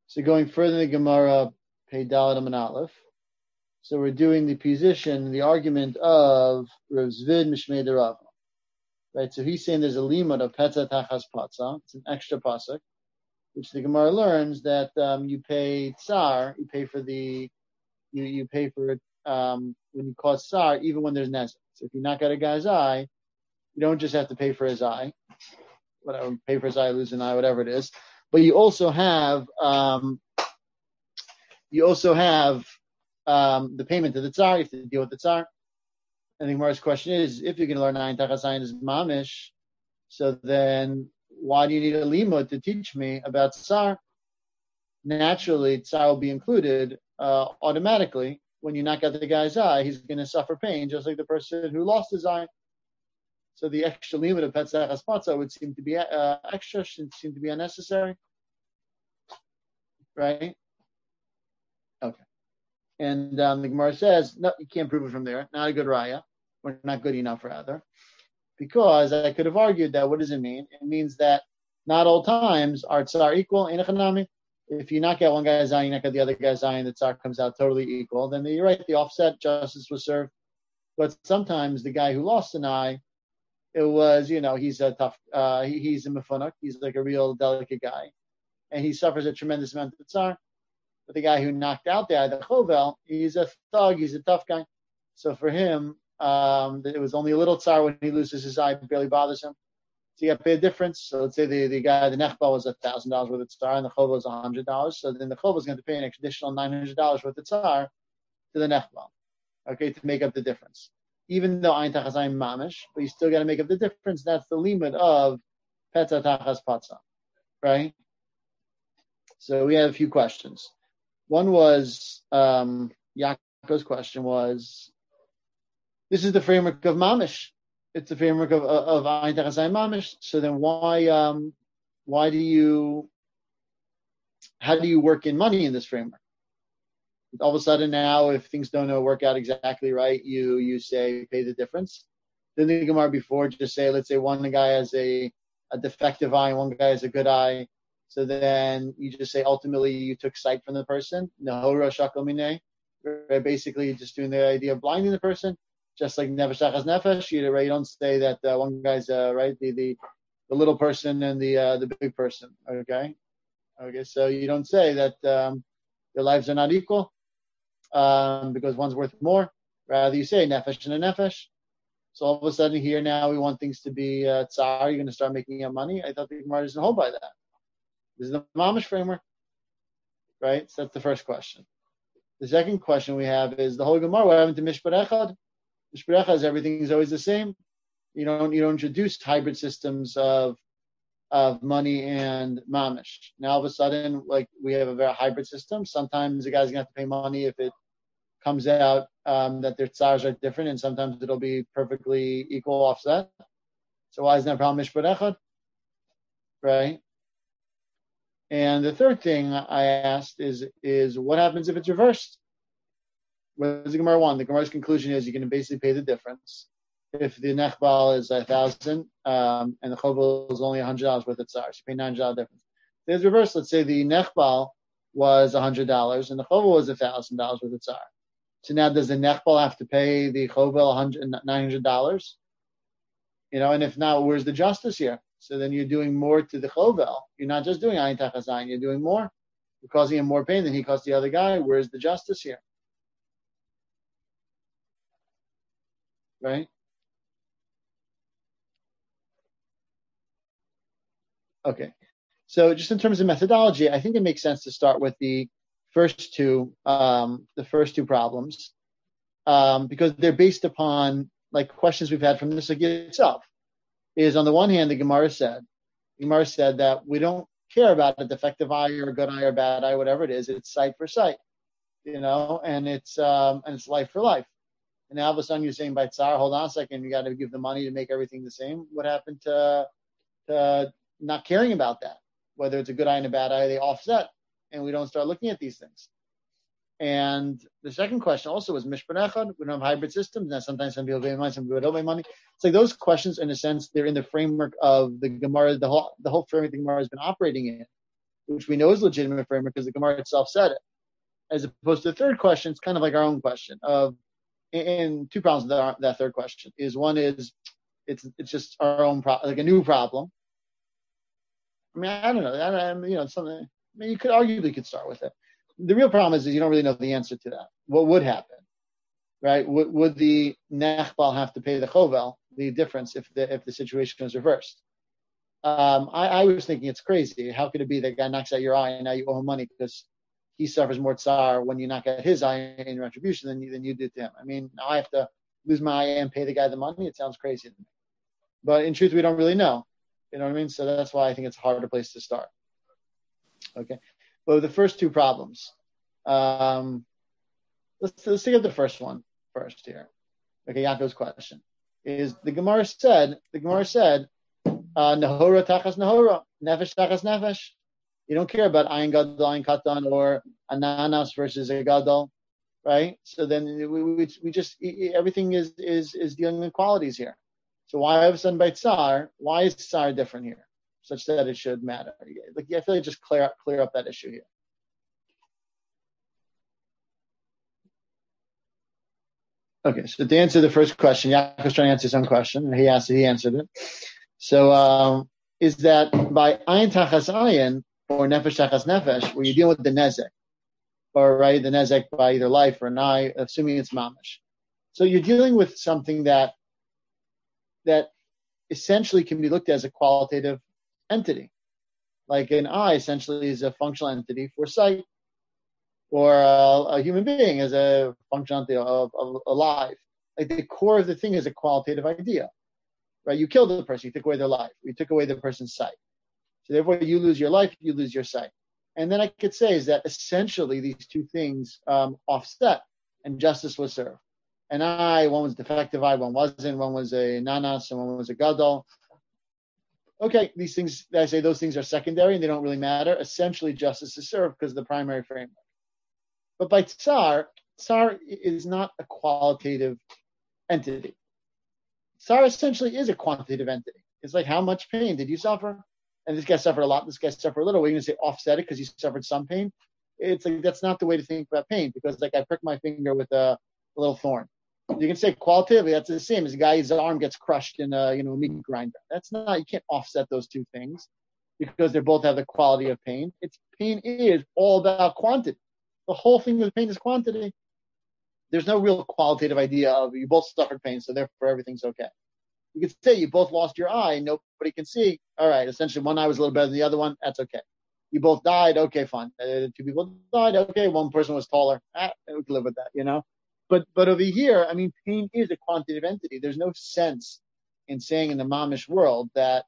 So going further in the Gemara, Pei Dalet Amud Aleph. So we're doing the argument of Rav Zvid Mishmei Derav. Right, so he's saying there's a limud of Petza Tachas Patza. It's an extra pasuk, which the Gemara learns that you pay tsar, you pay for when you cause tsar, even when there's nezek. So if you knock out a guy's eye, you don't just have to pay for his eye, whatever, pay for his eye, lose an eye, whatever it is. But you also have the payment to the tsar. You have to deal with the tsar. And the Gemara's question is, if you're going to learn Ayin Tachas Ayin is mamish, so then why do you need a limud to teach me about tsar? Naturally, tsar will be included automatically. When you knock out the guy's eye, he's going to suffer pain, just like the person who lost his eye. So the extra limud of Petza Tachas Patza would seem to be extra, should seem to be unnecessary, right? Okay. And the Gemara says, no, you can't prove it from there. Not a good raya, or not good enough, rather. Because I could have argued that, what does it mean? It means that not all times are tsar equal in a chanami. If you knock out one guy's eye, you knock out the other guy's eye, and the tsar comes out totally equal, then you're right, the offset justice was served. But sometimes the guy who lost an eye, it was, he's a tough, he's a mefunuk, he's like a real delicate guy, and he suffers a tremendous amount of tsar. But the guy who knocked out the eye, the chovel, he's a thug, he's a tough guy. So for him, it was only a little tsar when he loses his eye, it barely bothers him. So you got to pay a difference. So let's say the guy, the nechbal was $1,000 worth of tsar, and the chovel was $100. So then the chovel is going to pay an additional $900 worth of tsar to the nechbal, okay, to make up the difference. Even though Ayin Tachas Ayin mamish, but you still got to make up the difference. That's the limit of Petza Tachas Patza, right? So we have a few questions. One was, Yaakov's question was, this is the framework of mamish. It's the framework of Ayin Tachas Ayin mamish. So then how do you work in money in this framework? All of a sudden now, if things don't work out exactly right, you say pay the difference. Then the Gemara before just say, let's say one guy has a defective eye and one guy has a good eye. So then you just say ultimately you took sight from the person. Nahora shakal mineh. Basically just doing the idea of blinding the person, just like nefesh achas nefesh. You don't say that one guy's right the little person and the big person. Okay. So you don't say that their lives are not equal. Because one's worth more. Rather, you say nefesh and a nefesh. So all of a sudden here now we want things to be tsar. You're going to start making up money. I thought the Gemara doesn't hold by that. This is the mamish framework, right? So that's the first question. The second question we have is the whole Gemara. What happened to mishpat echad? Mishpat echad is everything is always the same. You don't introduce hybrid systems of money and mamish. Now all of a sudden, like we have a very hybrid system. Sometimes the guy's gonna have to pay money if it comes out that their tsars are different, and sometimes it'll be perfectly equal offset. So why isn't that a problem? Mishpat echad, right? And the third thing I asked is what happens if it's reversed? What does the Gemara want? The Gemara's conclusion is you're going to basically pay the difference. If the nechbal is 1,000 and the chovel is only $100 worth of tsar, so you pay $900 difference. There's reverse. Let's say the nechbal was $100 and the chovel was $1,000 worth of tsar. So now does the nechbal have to pay the chovel $900? And if not, where's the justice here? So then you're doing more to the chovel. You're not just doing Ayin Tachas Ayin. You're doing more. You're causing him more pain than he caused the other guy. Where's the justice here? Right? Okay. So just in terms of methodology, I think it makes sense to start with the first two problems, because they're based upon like questions we've had from the sugya itself. Is on the one hand, the Gemara said that we don't care about a defective eye or a good eye or bad eye, whatever it is. It's sight for sight, and it's life for life. And now all of a sudden you're saying by tsar, hold on a second, you got to give the money to make everything the same. What happened to not caring about that? Whether it's a good eye and a bad eye, they offset, and we don't start looking at these things. And the second question also was mishpat echad. We don't have hybrid systems. Now sometimes some people pay money, some people don't pay money. It's like those questions, in a sense, they're in the framework of the Gemara, the whole framework the Gemara has been operating in. which we know is legitimate framework because the Gemara itself said it. As opposed to the third question, it's kind of like our own question and two problems with that third question is one is it's just our own like a new problem. I mean, I don't know. It's something. I mean, you could arguably start with it. The real problem is you don't really know the answer to that. What would happen, right? Would the nechbal have to pay the chovel, the difference if the situation was reversed? I was thinking it's crazy. How could it be that a guy knocks out your eye and now you owe him money because he suffers more tsar when you knock out his eye in retribution than you did to him? I mean, now I have to lose my eye and pay the guy the money. It sounds crazy to me. But in truth, we don't really know. You know what I mean? So that's why I think it's a harder place to start. Okay. Well, the first two problems. Let's take up the first one first here. Okay, Yaakov's question is the Gemara said, Nahora tachas Nahora, nefesh tachas nefesh. You don't care about ayin gadol, ayin katan, or ananas versus a gadol, right? So then we just everything is dealing with qualities here. So why all of a sudden by tsar? Why is tsar different here, such that it should matter? Like I feel like just clear up that issue here. Okay, so to answer the first question, Yaakov's trying to answer his own question. He answered it. So is that by ayin tachas ayin or nefesh tachas nefesh, where you deal with the nezek, or right, the nezek by either life or an eye, assuming it's mamash. So you're dealing with something that essentially can be looked at as a qualitative entity. Like an eye essentially is a functional entity for sight, or a human being is a functional entity of alive. Like the core of the thing is a qualitative idea, right? You killed the person, you took away their life, you took away the person's sight. So therefore you lose your life, you lose your sight. And then I could say is that essentially these two things offset and justice was served. An eye, one was defective eye, one wasn't, one was a nanas and one was a gadol. Okay, these things, I say those things are secondary and they don't really matter. Essentially justice is served because of the primary framework. But by tsar is not a qualitative entity. Tsar essentially is a quantitative entity. It's like, how much pain did you suffer? And this guy suffered a lot, this guy suffered a little. We're going to say offset it because he suffered some pain. It's like, that's not the way to think about pain, because like I prick my finger with a little thorn. You can say qualitatively, that's the same as a guy's arm gets crushed in a meat grinder. That's not, you can't offset those two things because they both have the quality of pain. Pain is all about quantity. The whole thing with pain is quantity. There's no real qualitative idea of you both suffered pain, so therefore everything's okay. You could say you both lost your eye, nobody can see. All right, essentially one eye was a little better than the other one. That's okay. You both died. Okay, fine. Two people died. Okay, one person was taller. We can live with that, But over here, I mean, pain is a quantitative entity. There's no sense in saying in the mamish world that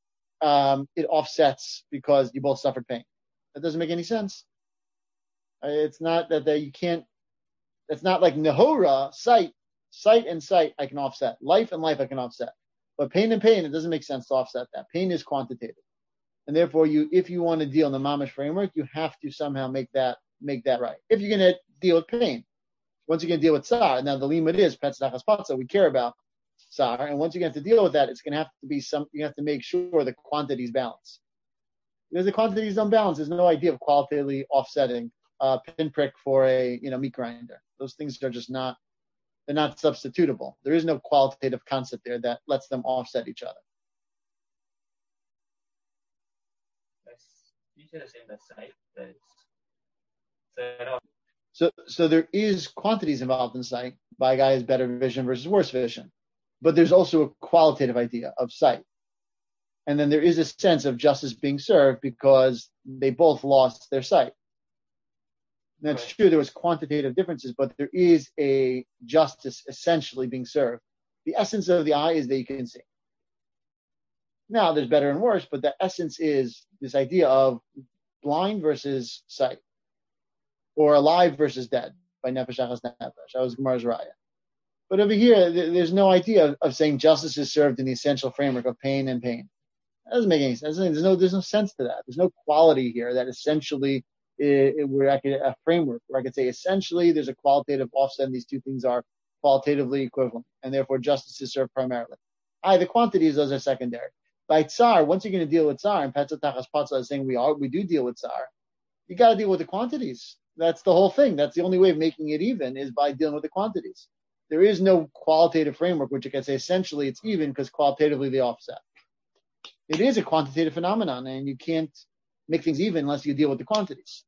it offsets because you both suffered pain. That doesn't make any sense. It's not that you can't. It's not like nehora, sight and sight I can offset. Life and life I can offset. But pain and pain, it doesn't make sense to offset that. Pain is quantitative. And therefore, if you want to deal in the mamish framework, you have to somehow make that right. If you're going to deal with pain, once you're going to deal with tsar, now the limit is petz nachas patza. We care about tsar, and once you have to deal with that, it's going to have to be you have to make sure the quantities balance. Because the quantities don't balance, there's no idea of qualitatively offsetting pinprick for a meat grinder. Those things are just not. They're not substitutable. There is no qualitative concept there that lets them offset each other. You said the same as sight. So there is quantities involved in sight by a guy who has better vision versus worse vision. But there's also a qualitative idea of sight. And then there is a sense of justice being served because they both lost their sight. And that's true, there was quantitative differences, but there is a justice essentially being served. The essence of the eye is that you can see. Now, there's better and worse, but the essence is this idea of blind versus sight, or alive versus dead, by Nefesh Achas Nefesh. That was Gemara's Raya. But over here, there's no idea of saying justice is served in the essential framework of pain and pain. That doesn't make any sense. There's no sense to that. There's no quality here that essentially a framework where I could say essentially there's a qualitative offset and these two things are qualitatively equivalent, and therefore justice is served primarily. The quantities, those are secondary. by tsar, once you're going to deal with tsar, and Petzah Tachas Patzah is saying we do deal with tsar, you got to deal with the quantities. That's the whole thing. That's the only way of making it even is by dealing with the quantities. There is no qualitative framework which you can say essentially it's even because qualitatively they offset. It is a quantitative phenomenon, and you can't make things even unless you deal with the quantities.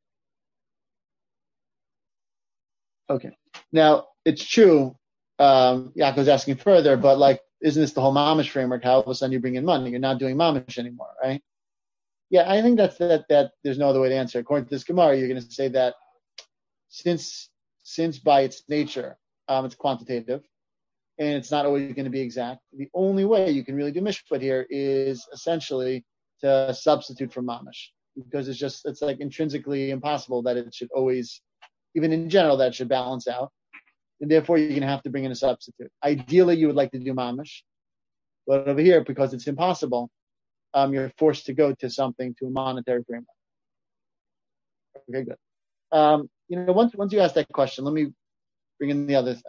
Okay. Now, it's true, Yaakov's asking further, but like, isn't this the whole mamish framework? How all of a sudden you bring in money? You're not doing mamish anymore, right? Yeah, I think that there's no other way to answer. According to this Gemara, you're going to say that since by its nature, it's quantitative, and it's not always going to be exact, the only way you can really do mishpat here is essentially to substitute for mamish, because it's like intrinsically impossible that it should always, even in general, that it should balance out. And therefore, you're going to have to bring in a substitute. Ideally, you would like to do mamish, but over here, because it's impossible, you're forced to go to a monetary framework. Okay, good. Once you ask that question, let me bring in the others.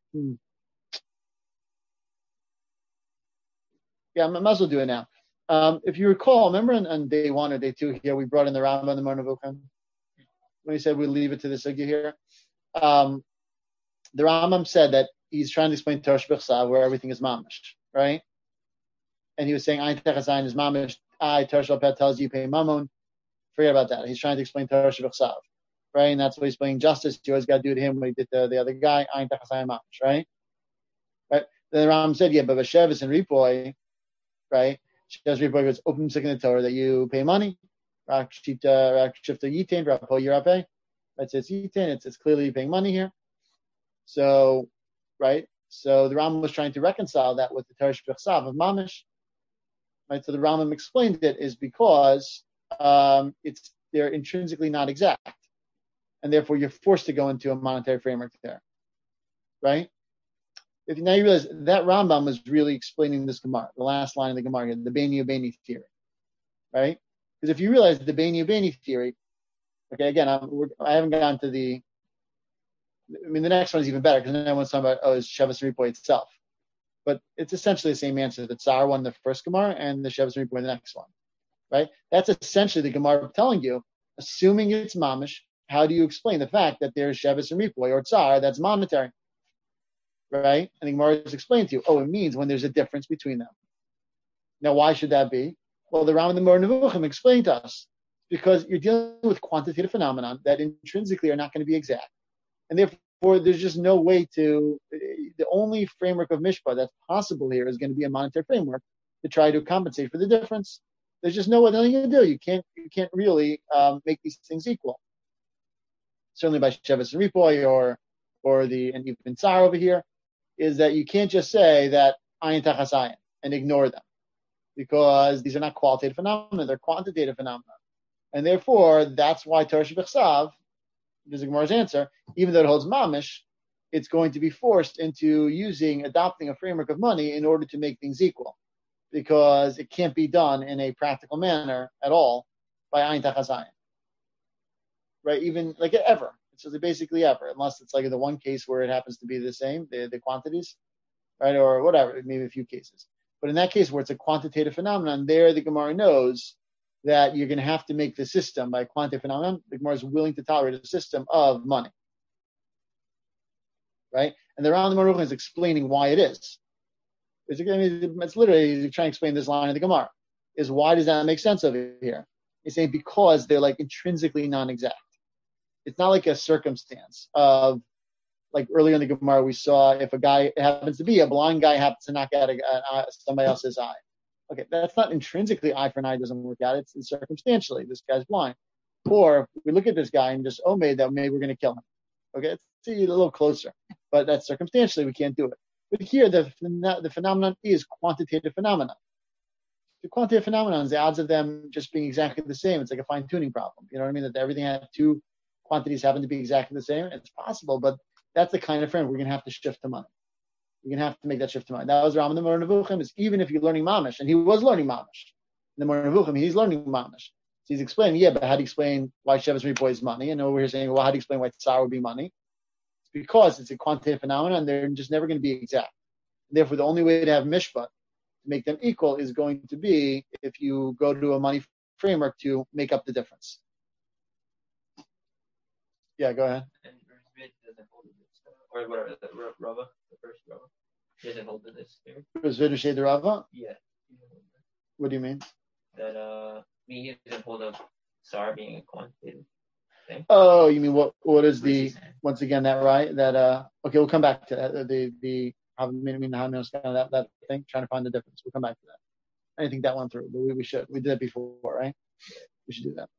Yeah, I might as well do it now. If you recall, remember on day 1 or day 2 here, we brought in the Rambam and the Moreh Nevuchim when he said we leave it to the sugya here. The Rambam said that he's trying to explain Torah Shebechsav where everything is mamish, right? And he was saying Ayin Tachas Ayin is mamish. Torah Shebechsav tells you pay mammon. Forget about that. He's trying to explain Torah Shebechsav, right? And that's what he's explaining justice. You always got to do to him what he did to the other guy. Ayin Tachas Ayin mamish, right? Right. Then the Rambam said, yeah, but Vashevis and Ripoy, right? Sheves Ripoy was open sick in the Torah that you pay money. Rak Shifta Yitain, Rapo Yirapeh. That says Yitain. It's clearly paying money here. So, right? So the Rambam was trying to reconcile that with the Torah Shebechsav of mamish. Right? So the Rambam explained it is because they're intrinsically not exact, and therefore you're forced to go into a monetary framework there, right? Now you realize that Rambam was really explaining this Gemara, the last line of the Gemara here, the Beini Ubeini theory, right? Because if you realize the Beini Ubeini theory, okay, again, I haven't gone to the next one is even better because then everyone's talking about, it's Sheves Ripoy itself. But it's essentially the same answer. The Tsar one, the first Gemara, and the Sheves Ripoy, the next one, right? That's essentially the Gemara telling you, assuming it's mamish, how do you explain the fact that there's Sheves and Ripoy or Tsar that's monetary, right? And the Gemara is explaining to you, it means when there's a difference between them. Now, why should that be? Well, the Rambam and the Moreh Nevuchim explained to us, because you're dealing with quantitative phenomenon that intrinsically are not going to be exact. And therefore, there's just no way the only framework of mishpah that's possible here is going to be a monetary framework to try to compensate for the difference. There's just no other thing you can do. You can't really make these things equal. Certainly by Sheves and Ripoy and even Tsar over here, is that you can't just say that Ayin Tachas Ayin and ignore them, because these are not qualitative phenomena, they're quantitative phenomena. And therefore, that's why Torah Shebechsav, this is Gemara's answer, even though it holds mamish, it's going to be forced into adopting a framework of money in order to make things equal, because it can't be done in a practical manner at all by Ayin Tachas Ayin, right? Even like ever. So basically ever, unless it's like the one case where it happens to be the same, the quantities, right? Or whatever, maybe a few cases. But in that case where it's a quantitative phenomenon, there the Gemara knows that you're going to have to make the system by a quantitative phenomenon. The Gemara is willing to tolerate a system of money, right? And the Rambam Moreh Nevuchim is explaining why it is. It's literally trying to explain this line of the Gemara. Is why does that make sense over here? He's saying because they're like intrinsically non-exact. It's not like a circumstance of, like earlier in the Gemara we saw, if a guy happens to be a blind guy happens to knock out somebody else's eye. Okay, that's not intrinsically eye for an eye doesn't work out. It's circumstantially this guy's blind. Or we look at this guy and just maybe we're going to kill him. Okay, let's see a little closer, but that's circumstantially we can't do it. But here the phenomenon is quantitative phenomenon. The quantitative phenomenon, the odds of them just being exactly the same, it's like a fine tuning problem. You know what I mean? That everything had two quantities happen to be exactly the same. It's possible, but that's the kind of framework we're going to have to shift to money. You're going to have to make that shift to money. That was Rambam and the Moreh Nevuchim, is even if you're learning mamish, and he was learning mamish. In the Moreh Nevuchim, he's learning mamish. So he's explaining, but how do you explain why Sheves Ripoy is money? And over here saying, well, how do you explain why Tsar would be money? It's because it's a quantitative phenomenon, and they're just never going to be exact. Therefore, the only way to have mishpat make them equal is going to be if you go to a money framework to make up the difference. Yeah, go ahead. And Rizvid doesn't hold this, or whatever, the Rava, the first Rava, he doesn't hold this theory. Rizvid Ushei Rava? Yeah. What do you mean? That he doesn't hold of SAR being a quantitative thing. Oh, you mean what is the, once again, that right? That okay, we'll come back to that. That thing, trying to find the difference. We'll come back to that. I didn't think that went through, but we should. We did that before, right? We should do that.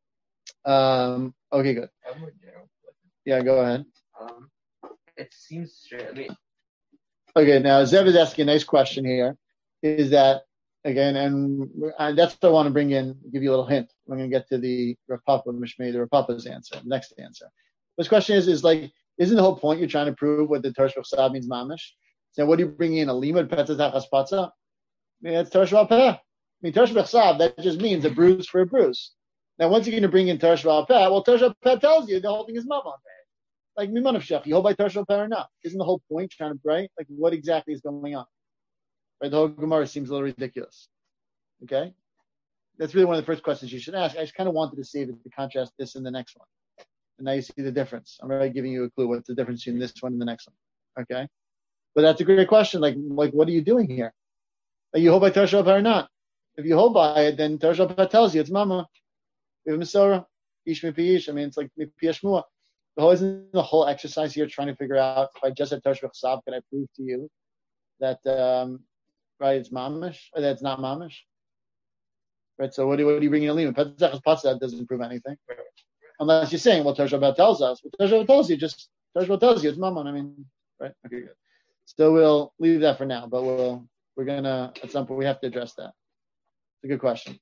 Okay, good. Yeah, go ahead. It seems straight. I mean, okay, now Zev is asking a nice question here. Is that again, and that's what I want to bring in, give you a little hint. We're going to get to the Rav Papa Mishmei, the Rav Papa's answer, the next answer. This question is like, isn't the whole point you're trying to prove what the Torah Shvach means mamish? So what are you bringing in? A limud petzah chaspatza? I mean, that's Torah Shvach Peh. I mean, Torah Shvach that just means a bruise for a bruise. Now, once you're going to bring in Torah Shvach Peh, well, Torah Shvach Peh tells you the whole thing is mamon. Like miman of shech, you hold by Torah Shvach Peh or not? Isn't the whole point trying to right? Like, what exactly is going on? Right, the whole Gemara seems a little ridiculous. Okay, that's really one of the first questions you should ask. I just kind of wanted to save it to contrast this and the next one, and now you see the difference. I'm already giving you a clue what's the difference between this one and the next one. Okay, but that's a great question. Like what are you doing here? Like, you hold by Torah Shvach Peh or not? If you hold by it, then Torah Shvach Peh tells you it's mama. We have a Masorah, ish mipi ish. I mean, it's like mipi shmua. Isn't the whole exercise here trying to figure out if I just had Torah Shvach Sav, can I prove to you that right, it's mamish, or that it's not mamish? Right, so what are you bringing a lima? Petzach Patzah doesn't prove anything. Unless you're saying, well, Torah Shvach tells us. But Torah Shvach tells you, Torah Shvach tells you, it's mammon. I mean, right? Okay, good. So we'll leave that for now, but we're going to, at some point, we have to address that. It's a good question.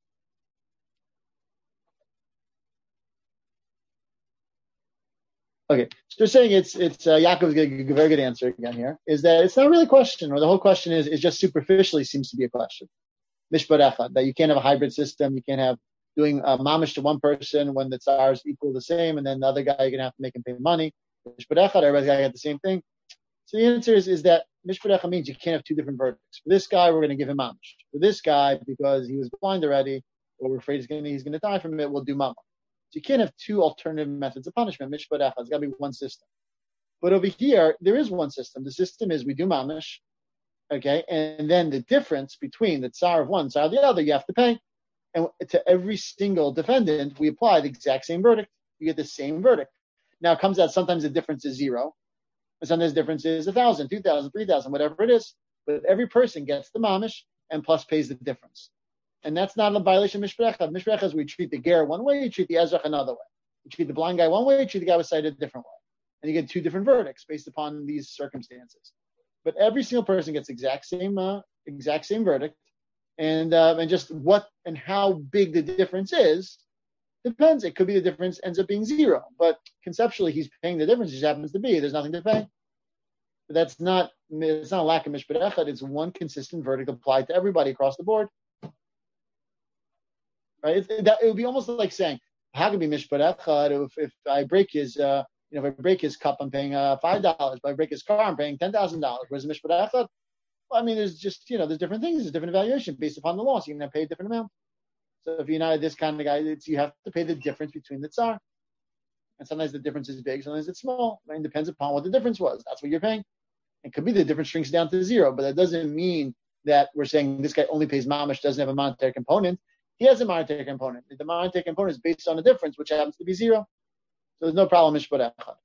Okay, so they're saying it's Yaakov's getting a very good answer again here, is that it's not really a question, or the whole question is just superficially seems to be a question. Mishpat echad, that you can't have a hybrid system, you can't have doing mamish to one person when the tsars equal the same, and then the other guy you're going to have to make him pay money. Mishpat echad, everybody's got to get the same thing. So the answer is that mishpat echad means you can't have two different verdicts. For this guy, we're going to give him mamish. For this guy, because he was blind already, or we're afraid he's going to die from it, we'll do mamish. So you can't have two alternative methods of punishment. Mishpat echad, it's got to be one system. But over here, there is one system. The system is we do mamish. Okay, and then the difference between the tsar of one, tsar of the other, you have to pay. And to every single defendant, we apply the exact same verdict. You get the same verdict. Now, it comes out sometimes the difference is 0. And sometimes the difference is 1,000, 2,000, 3,000, whatever it is. But every person gets the mamish and plus pays the difference. And that's not a violation of mishpat echad. Mishpat echad is we treat the ger one way, you treat the ezrach another way. You treat the blind guy one way, you treat the guy with sight a different way. And you get two different verdicts based upon these circumstances. But every single person gets exact same verdict, and just what and how big the difference is depends. It could be the difference ends up being 0, but conceptually he's paying the difference. It just happens to be there's nothing to pay. But it's not a lack of mishpat echad. It's one consistent verdict applied to everybody across the board. Right? It would be almost like saying, how can it be mishpat echad if I break his if I break his cup, I'm paying $5. If I break his car, I'm paying $10,000. Whereas mishpat echad, well, I mean, there's just there's different things, there's different evaluation based upon the law. So you're going to pay a different amount. So if you're not this kind of guy, you have to pay the difference between the tsar. And sometimes the difference is big, sometimes it's small. It depends upon what the difference was. That's what you're paying. It could be the difference shrinks down to 0, but that doesn't mean that we're saying this guy only pays mamish, doesn't have a monetary component. He has a monetary component. The monetary component is based on the difference, which happens to be 0. So there's no problem, mishpat echad.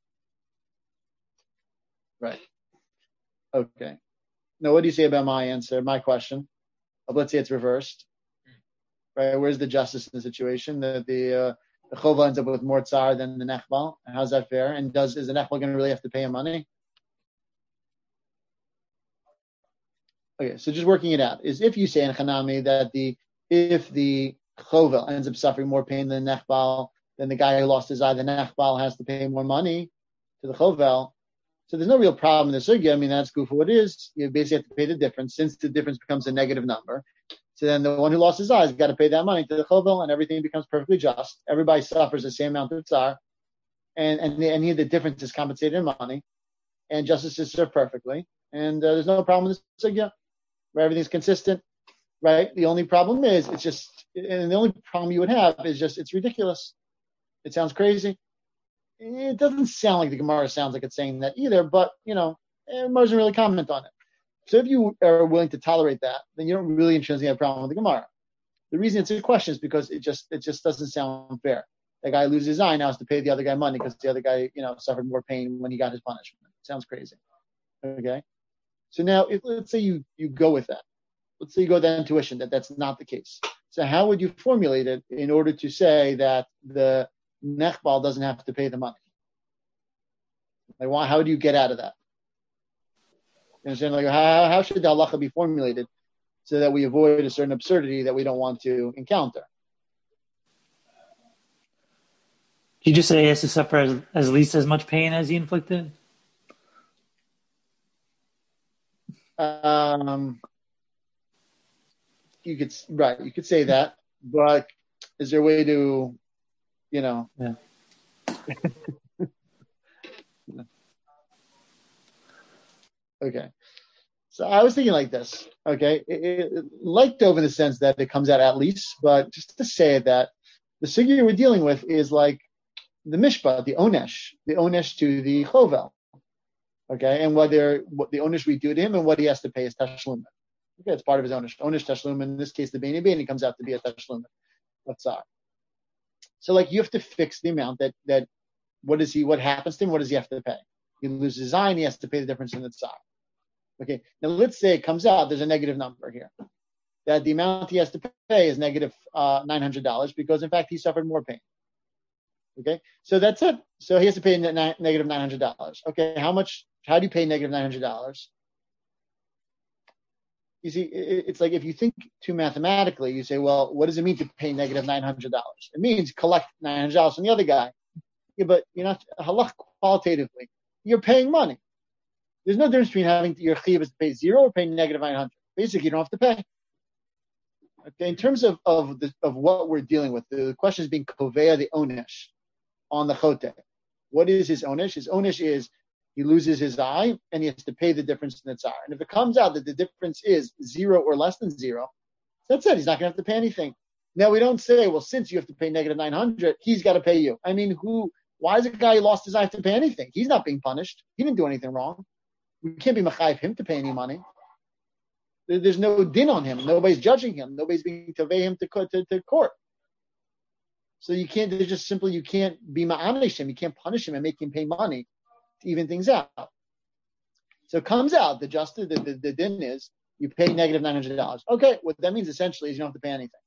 Right. Okay. Now, what do you say about my answer, my question? Let's say it's reversed. Right. Where's the justice in the situation? The chova ends up with more tsar than the nechbal. How's that fair? And is the nechbal going to really have to pay him money? Okay. So just working it out is if you say in Chanami that if the chova ends up suffering more pain than the nechbal, then the guy who lost his eye, the nechbal, has to pay more money to the chovel. So there's no real problem in the sugya. I mean, that's good for what it is. You basically have to pay the difference. Since the difference becomes a negative number, so then the one who lost his eye has got to pay that money to the chovel, and everything becomes perfectly just. Everybody suffers the same amount of tsar, and the difference is compensated in money, and justice is served perfectly, and there's no problem in the sugya. Right? Everything's consistent, right? The only problem is and the only problem you would have is just it's ridiculous. It sounds crazy. It doesn't sound like the Gemara sounds like it's saying that either, but Gemara doesn't really comment on it. So if you are willing to tolerate that, then you don't really intrinsically have a problem with the Gemara. The reason it's a question is because it just doesn't sound fair. That guy loses his eye, now has to pay the other guy money because the other guy, suffered more pain when he got his punishment. It sounds crazy. Okay? So now, let's say you go with that. Let's say you go with that intuition that that's not the case. So how would you formulate it in order to say that the nechbal doesn't have to pay the money? Like, how do you get out of that? You understand? Like, how should the halacha be formulated so that we avoid a certain absurdity that we don't want to encounter? You just say he has to suffer as least as much pain as he inflicted? You could say that, but is there a way to, Yeah. Okay. So I was thinking like this, okay? Like Dov in the sense that it comes out at least, but just to say that the sugya we're dealing with is like the mishpat, the onesh to the chovel, okay? And what the onesh we do to him and what he has to pay is tashlum. Okay, it's part of his onesh. Onesh tashlum, in this case, the beini comes out to be a tashlum. That's all. So like you have to fix the amount that what happens to him, what does he have to pay? He loses his eye and he has to pay the difference in the tzar. Okay, now let's say it comes out, there's a negative number here. That the amount he has to pay is negative $900 because in fact he suffered more pain. Okay, so that's it. So he has to pay negative $900. Okay, how do you pay negative $900? You see, it's like if you think too mathematically, you say, well, what does it mean to pay negative $900? It means collect $900 from the other guy. Yeah, but you're not halach qualitatively. You're paying money. There's no difference between having your chiyuv is to pay zero or paying negative 900. Basically, you don't have to pay. Okay, in terms of what we're dealing with, the question is being koveya the onesh on the chote. What is his onesh? His onesh is he loses his eye and he has to pay the difference in the tzar. And if it comes out that the difference is zero or less than zero, that's it. He's not going to have to pay anything. Now, we don't say, well, since you have to pay negative 900, he's got to pay you. I mean, why is a guy who lost his eye have to pay anything? He's not being punished. He didn't do anything wrong. We can't be mechayiv him to pay any money. There's no din on him. Nobody's judging him. Nobody's being tavei him to court. So you can't. There's just simply you can't be ma'anish him. You can't punish him and make him pay money to even things out. So it comes out the justice. The din is you pay negative $900. Okay, what that means essentially is you don't have to pay anything.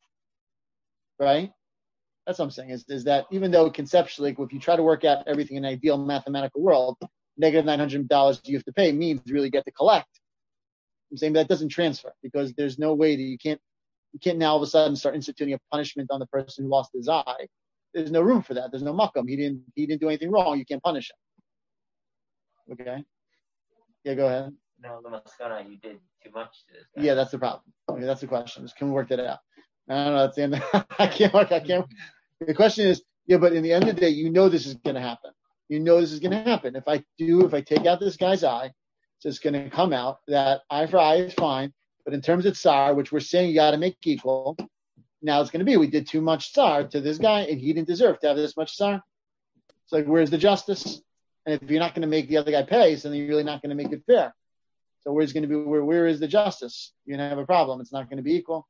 Right? That's what I'm saying. Is that even though conceptually, if you try to work out everything in an ideal mathematical world, negative $900 you have to pay means you really get to collect. I'm saying that doesn't transfer because there's no way that you can't now all of a sudden start instituting a punishment on the person who lost his eye. There's no room for that. There's no makom. He didn't do anything wrong. You can't punish him. Okay. Yeah, go ahead. No, the maskana, you did too much to this guy. Yeah, that's the problem. Okay, that's the question. Can we work that out? I don't know. That's the end. I can't. The question is, yeah, but in the end of the day, this is going to happen. This is going to happen. If I take out this guy's eye, so it's going to come out that eye for eye is fine. But in terms of tsar, which we're saying you got to make equal, now it's going to be we did too much tsar to this guy and he didn't deserve to have this much tsar. It's like, where's the justice? And if you're not going to make the other guy pay, so then you're really not going to make it fair. So where's going to be where is the justice? You're going to have a problem. It's not going to be equal.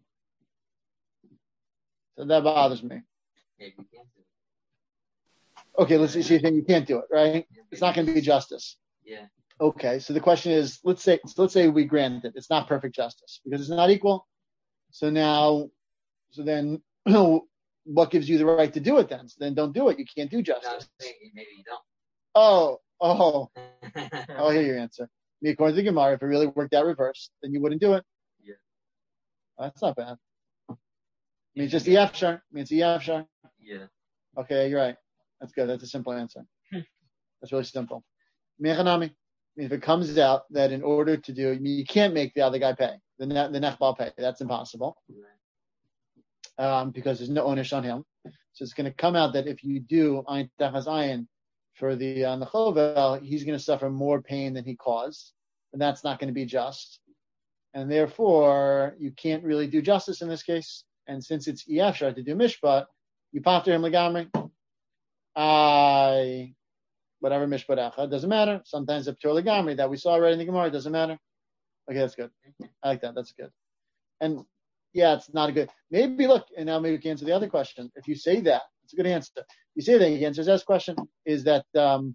So that bothers me. Maybe you can't do it. Okay, let's see. So you think you can't do it, right? It's not going to be justice. Yeah. Okay, so the question is, let's say we grant it. It's not perfect justice because it's not equal. So then, what gives you the right to do it then? So then don't do it. You can't do justice. No, maybe you don't. Oh, I hear your answer. According to the Gemara, if it really worked out reverse, then you wouldn't do it. Yeah. That's not bad. It's just the yafshar. It's the yafshar. Yeah. Okay, you're right. That's good. That's a simple answer. That's really simple. Mechanami. If it comes out that in order to do it, you can't make the other guy pay, the nechbal pay. That's impossible. Because there's no onish on him. So it's going to come out that if you do ayin tachas ayin for the chovel, he's going to suffer more pain than he caused. And that's not going to be just. and therefore you can't really do justice in this case. And since it's Efshar to do mishpat, you pater him legamri. Whatever mishpat echad, doesn't matter. Sometimes a p'tur legamri that we saw already in the Gemara, doesn't matter. Okay, that's good. I like that. That's good. And yeah, it's not a good. Maybe look, and now maybe we can answer the other question. If you say that, it's a good answer. You say that, you answer this question. Is that what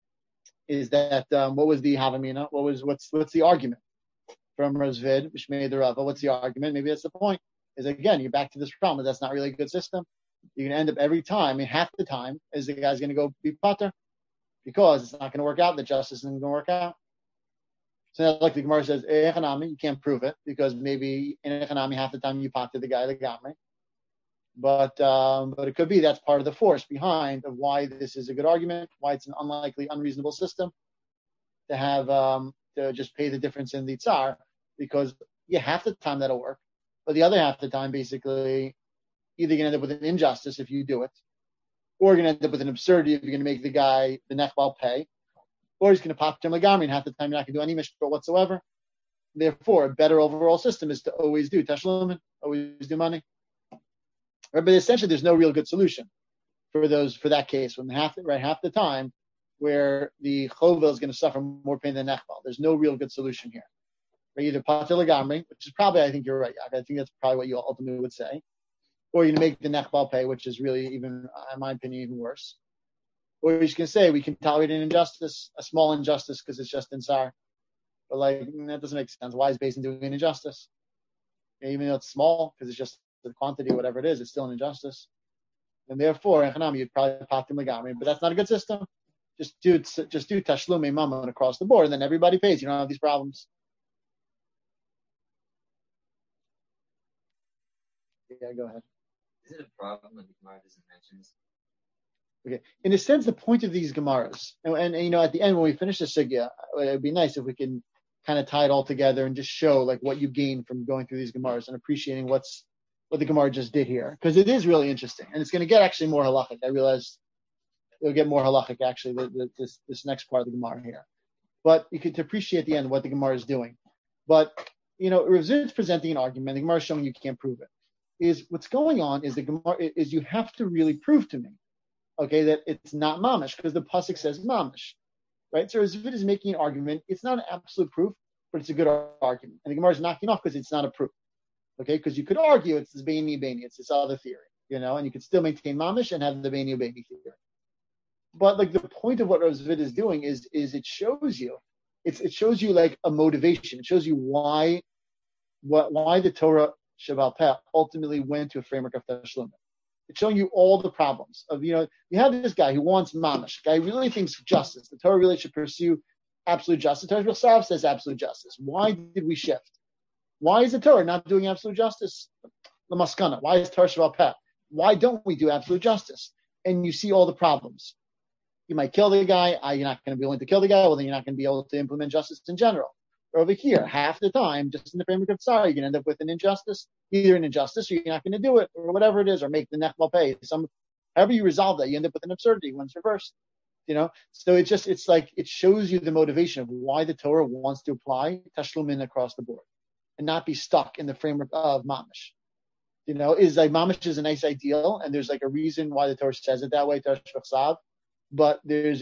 was the Havamina? What's the argument from Razvid, which made the Rava? What's the argument? Maybe that's the point. Is again, you're back to this problem. That's not really a good system. You're going to end up every time, half the time, is the guy's going to go be pater because it's not going to work out. The justice isn't going to work out. So like the Gemara says, you can't prove it because maybe in Echanami half the time you pater the guy, the gamri. But it could be that's part of the force behind of why this is a good argument, why it's an unlikely, unreasonable system to have to just pay the difference in the tsar, because half the time that'll work, but the other half of the time, basically, either you're going to end up with an injustice if you do it, or you're going to end up with an absurdity if you're going to make the guy, the nechbal, pay, or he's going to pop to him legamri, and half the time you're not going to do any mishpat whatsoever. Therefore, a better overall system is to always do tashlumin, always do money. But essentially, there's no real good solution for that case. When half the time, where the chovel is going to suffer more pain than nechbal. There's no real good solution here. Right? Either pater legamri, which is probably, I think you're right. I think that's probably what you ultimately would say, or you're going to make the nechbal pay, which is really even, in my opinion, even worse. Or you're just going to say we can tolerate an injustice, a small injustice, because it's just insar. But that doesn't make sense. Why is Beis Din doing an injustice? Even though it's small, because it's just the quantity, whatever it is, it's still an injustice. And therefore, in Hanami, you'd probably pater him legamri, but that's not a good system. Just do tashlumei mammon across the board, and then everybody pays. You don't have these problems. Yeah, go ahead. Is it a problem when the Gemara doesn't mention this? Okay. In a sense, the point of these Gemaras, and at the end when we finish the sugya, it would be nice if we can kind of tie it all together and just show what you gain from going through these Gemaras and appreciating what the Gemara just did here, because it is really interesting, and it's going to get actually more halachic. I realize it'll get more halachic actually this next part of the Gemara here, but you could appreciate at the end what the Gemara is doing. But Rav Zid's presenting an argument. The Gemara is showing you can't prove it. Is what's going on is the Gemara is you have to really prove to me, okay, that it's not mamish because the pasuk says mamish, right? So Rav Zid is making an argument. It's not an absolute proof, but it's a good argument, and the Gemara is knocking off because it's not a proof. Okay, because you could argue it's this Beini, it's this other theory, and you could still maintain mamish and have the Beini theory. But the point of what Rav Zvid is doing is it shows you, it shows you a motivation. It shows you why the Torah Shabbat Peh ultimately went to a framework of Tashlum. It's showing you all the problems of you have this guy who wants mamish, guy who really thinks justice. The Torah really should pursue absolute justice. The Torah itself says absolute justice. Why did we shift? Why is the Torah not doing absolute justice? The maskana. Why is Torah Shabbat Peh? Why don't we do absolute justice? And you see all the problems. You might kill the guy. You're not going to be willing to kill the guy. Well, then you're not going to be able to implement justice in general. Or over here, half the time, just in the framework of Tsar, you're going to end up with an injustice, either an injustice or you're not going to do it, or whatever it is, or make the nechbal pay. However you resolve that, you end up with an absurdity when it's reversed. So it shows you the motivation of why the Torah wants to apply tashlumin across the board and not be stuck in the framework of mamish. Is mamish is a nice ideal, and there's a reason why the Torah says it that way, Torah Shvachsav. But there's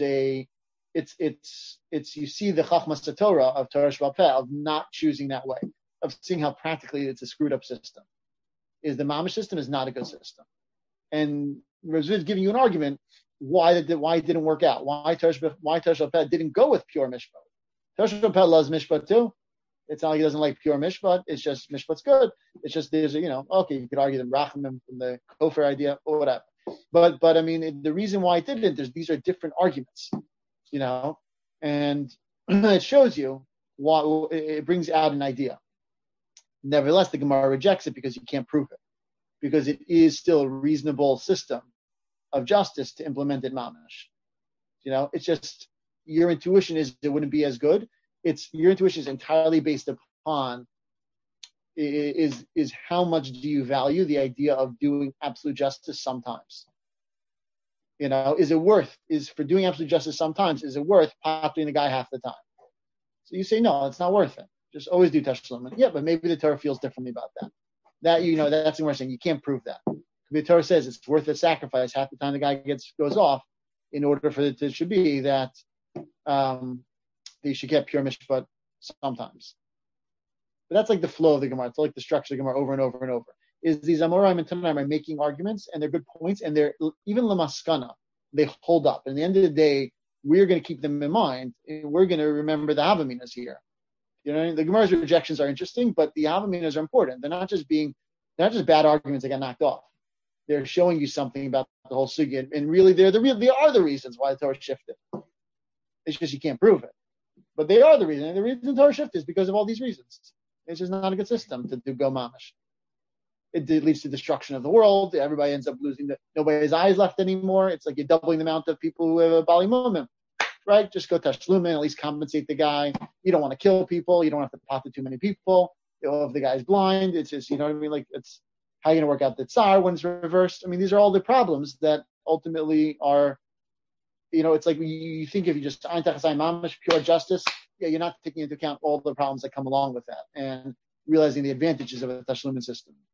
you see the Chachmas Torah of Torah Shabbat Peh of not choosing that way, of seeing how practically it's a screwed up system. Is the mamish system is not a good system, and Rav Zvid is giving you an argument why it didn't work out, why Torah Shabbat Peh didn't go with pure mishpat. Torah Shabbat Peh loves mishpat too. It's not like he doesn't like pure mishpat. It's just mishpat's good. It's just there's you could argue the rachamim from the kofar idea or whatever. But the reason why it didn't, these are different arguments, and it shows you why it brings out an idea. Nevertheless, the Gemara rejects it because you can't prove it, because it is still a reasonable system of justice to implement it mamish. It's just your intuition is it wouldn't be as good. Your intuition is entirely based upon is how much do you value the idea of doing absolute justice sometimes? Is for doing absolute justice sometimes, is it worth patering the guy half the time? So you say, no, it's not worth it. Just always do tashlumin. Yeah, but maybe the Torah feels differently about that. That's what we're saying. You can't prove that. The Torah says it's worth a sacrifice half the time the guy goes off in order for it to should be that they should get pure mishpat sometimes. But that's like the flow of the Gemara. It's like the structure of the Gemara over and over and over. Is these Amoraim and Tanaim are making arguments, and they're good points, and they're even lamaskana. They hold up. And at the end of the day, we're going to keep them in mind, and we're going to remember the Havaminas here. The Gemara's rejections are interesting, but the Havaminas are important. They're not just bad arguments that got knocked off. They're showing you something about the whole sugya, and really, they are the reasons why the Torah shifted. It's just you can't prove it, but they are the reason. And the reason the Torah shifted is because of all these reasons. It's just not a good system to do go mamash. It leads to destruction of the world. Everybody ends up losing nobody has eyes left anymore. It's like you're doubling the amount of people who have a bali mumim, right? Just go tashlumin, at least compensate the guy. You don't want to kill people. You don't have to pot to too many people. If the guy's blind, it's just, what I mean? Like, it's how are you going to work out the tsar when it's reversed? I mean, these are all the problems that ultimately are, it's like you think if you just ayin tachas mamash, pure justice, you're not taking into account all the problems that come along with that and realizing the advantages of a tashlumin system.